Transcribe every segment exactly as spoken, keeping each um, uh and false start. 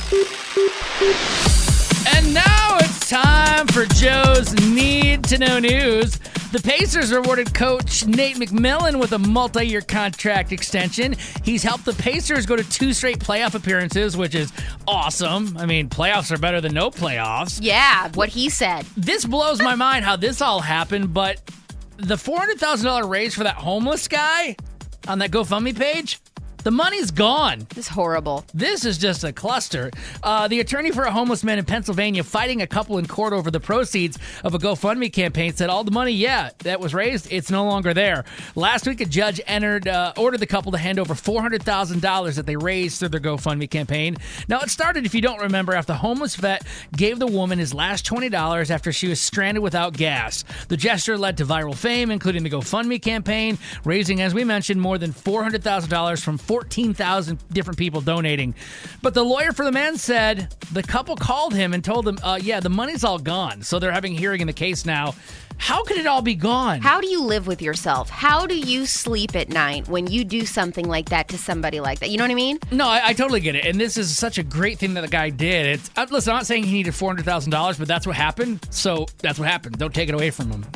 And now it's time for Joe's Need to Know News. The Pacers awarded coach Nate McMillan with a multi-year contract extension. He's helped the Pacers go to two straight playoff appearances, which is awesome. I mean, playoffs are better than no playoffs. Yeah, what he said. This blows my mind how this all happened, but the four hundred thousand dollars raise for that homeless guy on that GoFundMe page, the money's gone. This is horrible. This is just a cluster. Uh, the attorney for a homeless man in Pennsylvania fighting a couple in court over the proceeds of a GoFundMe campaign said all the money, yeah, that was raised, it's no longer there. Last week, a judge entered, uh, ordered the couple to hand over four hundred thousand dollars that they raised through their GoFundMe campaign. Now, it started, if you don't remember, after the homeless vet gave the woman his last twenty dollars after she was stranded without gas. The gesture led to viral fame, including the GoFundMe campaign, raising, as we mentioned, more than four hundred thousand dollars from fourteen thousand different people donating. But the lawyer for the man said the couple called him and told him, uh, yeah, the money's all gone. So they're having a hearing in the case now. How could it all be gone? How do you live with yourself? How do you sleep at night when you do something like that to somebody like that? You know what I mean? No, I, I totally get it. And this is such a great thing that the guy did. It's uh, listen, I'm not saying he needed four hundred thousand dollars, but that's what happened. So that's what happened. Don't take it away from him.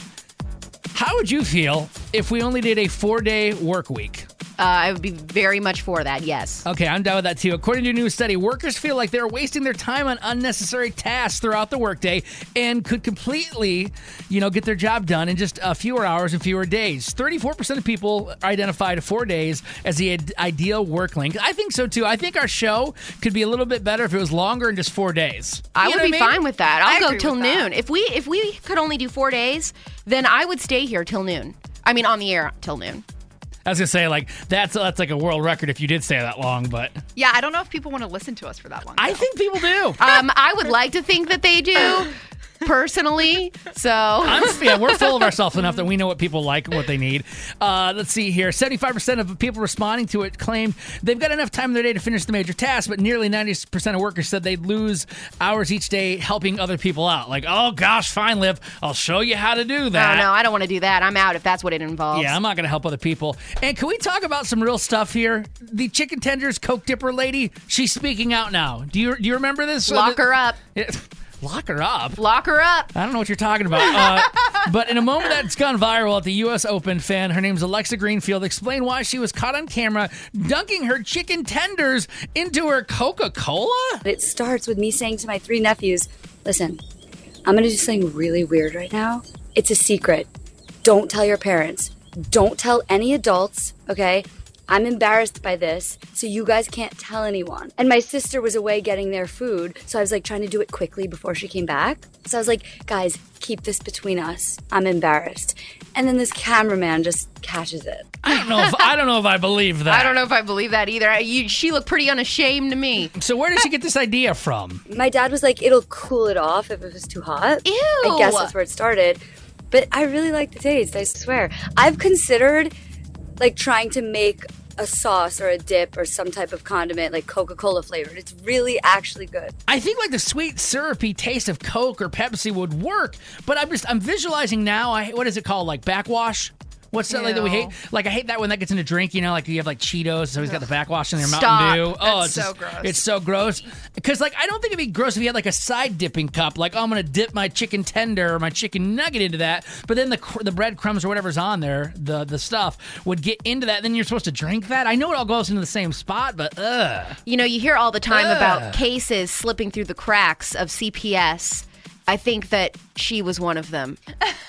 How would you feel if we only did a four-day work week? Uh, I would be very much for that, yes. Okay, I'm down with that too. According to a new study, workers feel like they're wasting their time on unnecessary tasks throughout the workday and could completely, you know, get their job done in just a fewer hours and fewer days. thirty-four percent of people identified four days as the ideal work length. I think so too. I think our show could be a little bit better if it was longer and just four days. I You would know be what I mean? fine with that. I'll I go agree till with that. noon. If we if we could only do four days, then I would stay here till noon. I mean, on the air till noon. I was gonna say, like, that's that's like a world record if you did stay that long, but Yeah, I don't know if people want to listen to us for that long. I though. think people do. Um, I would like to think that they do, personally. So I'm, yeah, we're full of ourselves enough that we know what people like and what they need. Uh, let's see here. seventy-five percent of people responding to it claimed they've got enough time in their day to finish the major tasks, but nearly ninety percent of workers said they'd lose hours each day helping other people out. Like, oh, gosh, fine, Liv. I'll show you how to do that. Oh, no, I don't want to do that. I'm out if that's what it involves. Yeah, I'm not going to help other people. And can we talk about some real stuff here? The chicken tenders Coke dipper lady, she's speaking out now. Do you do you remember this? Lock her up. Yeah. Lock her up? Lock her up. I don't know what you're talking about. Uh, but in a moment that's gone viral at the U S Open, fan, her name's Alexa Greenfield, explained why she was caught on camera dunking her chicken tenders into her Coca-Cola? It starts with me saying to my three nephews, listen, I'm going to do something really weird right now. It's a secret. Don't tell your parents. Don't tell any adults, okay? I'm embarrassed by this, so you guys can't tell anyone. And my sister was away getting their food, so I was like trying to do it quickly before she came back. So I was like, guys, keep this between us. I'm embarrassed. And then this cameraman just catches it. I don't know if I don't know if I believe that. I don't know if I believe that either. I- You, she looked pretty unashamed to me. So where did she get this idea from? My dad was like, it'll cool it off if it was too hot. Ew. I guess that's where it started. But I really like the taste, I swear. I've considered like trying to make a sauce or a dip or some type of condiment like Coca-Cola flavored. It's really actually good. I think like the sweet syrupy taste of Coke or Pepsi would work, but I'm just I'm visualizing now. I what is it called? Like backwash? What's that like that we hate? Like I hate that when that gets in a drink. You know, like you have like Cheetos, so he's got the backwash in their Stop. Mountain Dew. Oh, That's it's so just- gross. It's so gross. Because like I don't think it'd be gross if you had like a side dipping cup. Like oh, I'm gonna dip my chicken tender or my chicken nugget into that, but then the cr- the breadcrumbs or whatever's on there, the the stuff would get into that. Then you're supposed to drink that. I know it all goes into the same spot, but ugh. You know, you hear all the time Ugh. about cases slipping through the cracks of C P S. I think that she was one of them.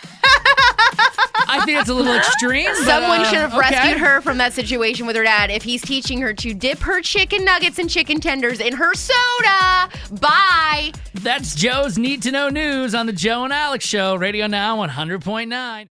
I think it's a little extreme. but, Someone uh, should have okay. rescued her from that situation with her dad if he's teaching her to dip her chicken nuggets and chicken tenders in her soda. Bye. That's Joe's Need to Know News on the Joe and Alex Show, Radio Now one hundred point nine.